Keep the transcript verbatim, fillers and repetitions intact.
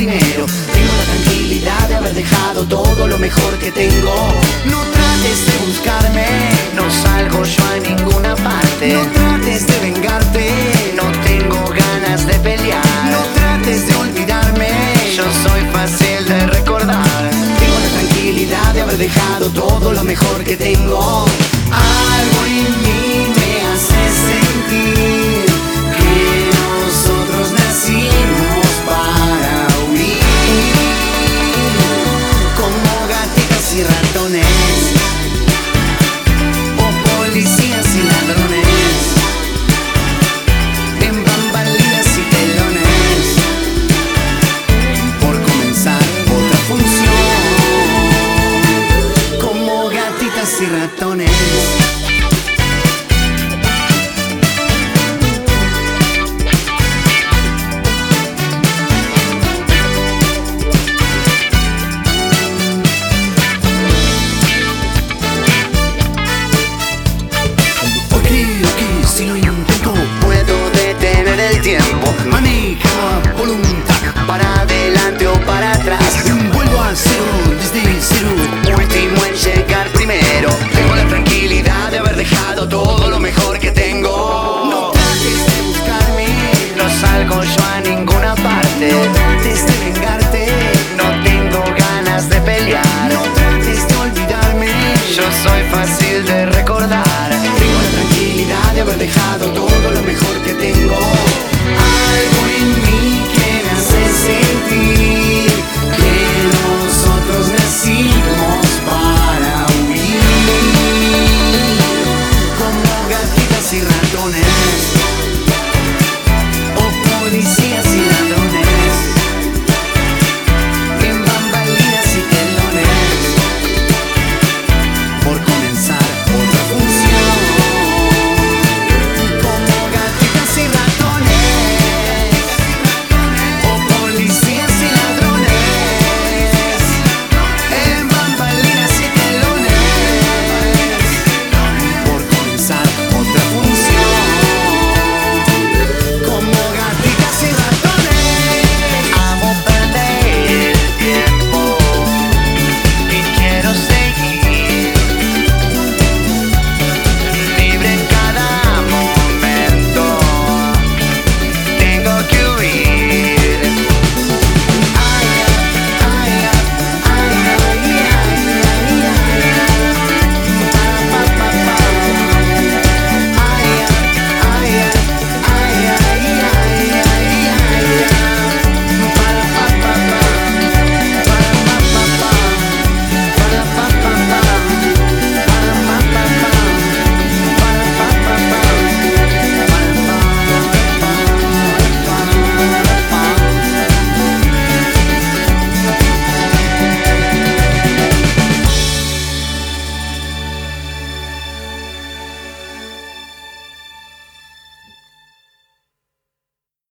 dinero. Tengo la tranquilidad de haber dejado todo lo mejor que tengo. No trates de buscarme, no salgo yo a ninguna parte. No trates de vengarte, no tengo ganas de pelear. No trates de olvidarme, yo soy fácil de recordar. Tengo la tranquilidad de haber dejado todo lo mejor que tengo. Algo en mí me hace sentir que nosotros nacimos para huir, como gatitos y ratones, o policías y ladrones, en bambalinas y telones, por comenzar otra función, como gatitas y ratones. Si lo intento, puedo detener el tiempo. Manejo a voluntad, para adelante o para atrás.